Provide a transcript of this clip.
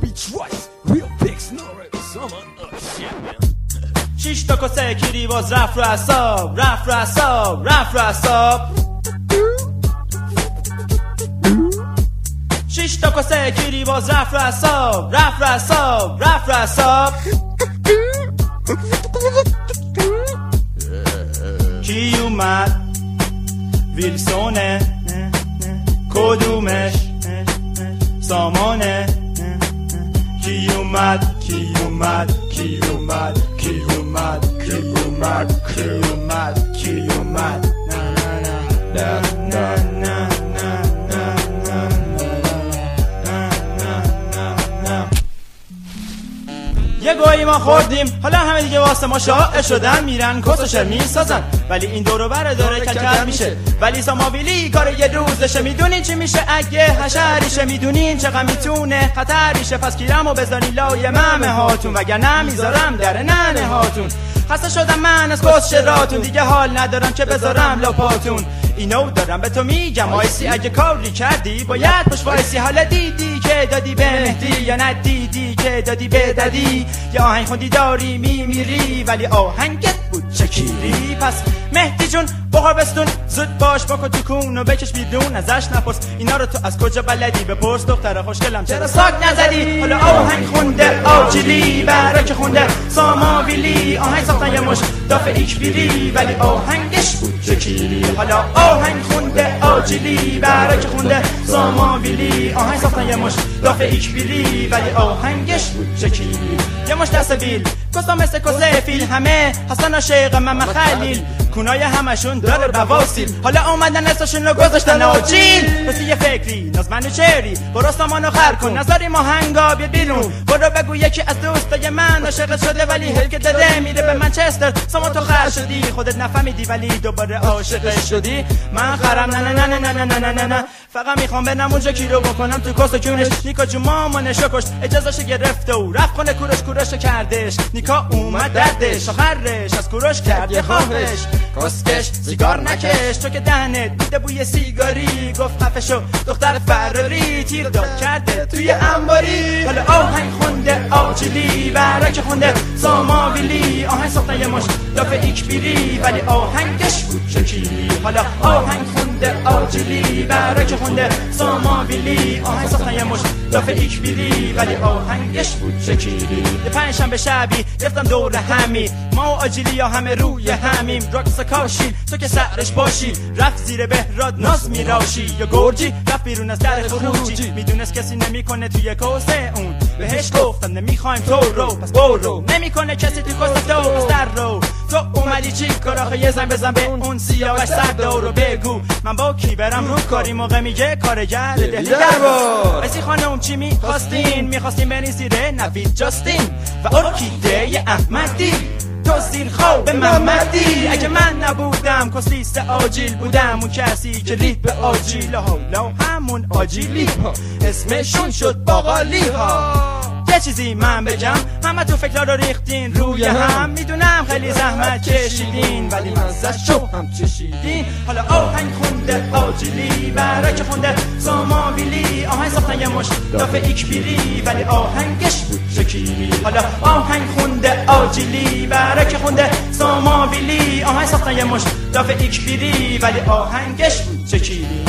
beats right, real big snoring. Summer, shit, man. 6 تا کسه کیری باز رفت رو اعصاب، رفت رو اعصاب، رفت رو اعصاب. 6 تا کسه کیری باز رفت رو اعصاب، رفت رو اعصاب، رفت رو اعصاب. کی اومد؟ ویلسونه. کدومش؟ سامانه. کی اومد؟ کی اومد؟ کی اومد؟ کی اومد؟ کی اومد؟ کی اومد؟ کی اومد؟ نه نه نه یه گویی ما خوردیم، حالا همه دیگه واسه ما شائع شدن، میرن کس و شر میسازن، ولی این دورو بره داره کلکل میشه. ولی ساماویلی کار یه روزشه، میدونین چی میشه اگه حشریشه، میدونین چقدر میتونه خطریشه. پس گیرمو بذارین لای ممه هاتون، وگرنه میذارم در ننه هاتون. خسته شدم من از کس شراتون، دیگه حال ندارم که بذارم لاپاتون. اینو دارم به تو میگم آیسی، اگه کاری کردی باید پشت وایسی. حالا دیدی که دادی به مهدی یا ندیدی که دادی به ددی؟ یا آهنگ خوندی داری میمیری ولی آهنگت بود چکیری. پس مهدی جون بخور بستون، زود باش بکن تو کون و بکش بیرون، ازش نپرس اینا رو تو از کجا بلدی. بپرس دختر خوشگلم چرا ساک نزدی. حالا آهنگ خونده آجیلی برا که خونده ساماویلی، آهنگ ساختن یه مش دافع ایکبیری ولی آهنگش بود چکیری. حالا آهنگ خونده آجیلی برا که خونده ساماویلی، آهنگ ساختن یه مش دافع ایکبیری ولی آهنگش بود چکیری. یه مش دست بیل کسا مثل کسه فیل، همه حسن عاشق من خلیل، کونای همشون داره بواسیل. حالا اومدن اسمشون رو گذاشتن آجیل. مثل یه فکری نازمن و چری، برو سامانو خر کن نظری ماهنگا بیاد بیرون. برو بگو یکی از دوستای من عاشق شده ولی هل که داره میره به منچستر. سامان تو خر شدی خودت نفهمیدی ولی دوباره عاشق شدی. من خرم نه نه نه نه نه نه نه نه، فقط میخوام برم اونجا کی رو بکنم تو کس و کونش. نیکا جو مامانشو کشت اجازهشو گرفته و رفت خونه کوروش کردش. نیکا اومد دردش آخرش از کوروش کرد یه خواهش. کسکش سیگار نکش تو که دهنت بوده بوی سیگاری. گفت خفشو دختر فراری، تیر داد کرده توی انباری. حالا آهنگ خونده آجیلی برا که خونده ساماویلی، آهنگ ساختن یه مش دافع ایکبیری ولی آهنگش بود چکیری. حالا آهنگ خونده آجیلی برا که خونده ساماویلی، آهنگ ساختن یه مش دافع ایکبیری ولی آهنگش بود چکیری. یه پنجشنبه شبی رفتم دور همی، ما و آجیلی همه روی همیم. راکس کاشی تو که سرش باشی، رفت زیر بهراد ناز میراشی. یا گرجی رفت بیرون از در خروجی، میدونست کسی نمیکنه توی کوسه اون. بهش گفتم نمیخوایم تو رو پس برو، نمیکنه کسی توی کوسه تو پس در رو. تو اومدی چی کار آخه یه زن بزن به اون سیاوش سردار رو بگو من با کی برم رو کاری. موقع میگه کارگر دهلی در با اسی خانم چی میخواستین برین زیره نوید جاستین و ارکیده احمدی. تو زیر خواب محمدی، اگه من نبودم کسلیست آجیل بودم. اون کسی که رید به آجیل حالا همون آجیلی ها اسمشون شد باقالی ها. یه چیزی من بگم، همه تو فکرها رو ریختین روی هم. میدونم خیلی زحمت کشیدین ولی مزه‌شو هم چشیدین. حالا آهنگ خونده آجیلی برا که خونده ساماویلی، آهنگ ساختن یه مش دافع ایکبیری ولی آهنگش بود چکیری. حالا آهنگ خونده آجیلی برا که خونده ساماویلی، آهنگ ساختن یه مش دافع ایکبیری ولی آهنگش بود چکیری.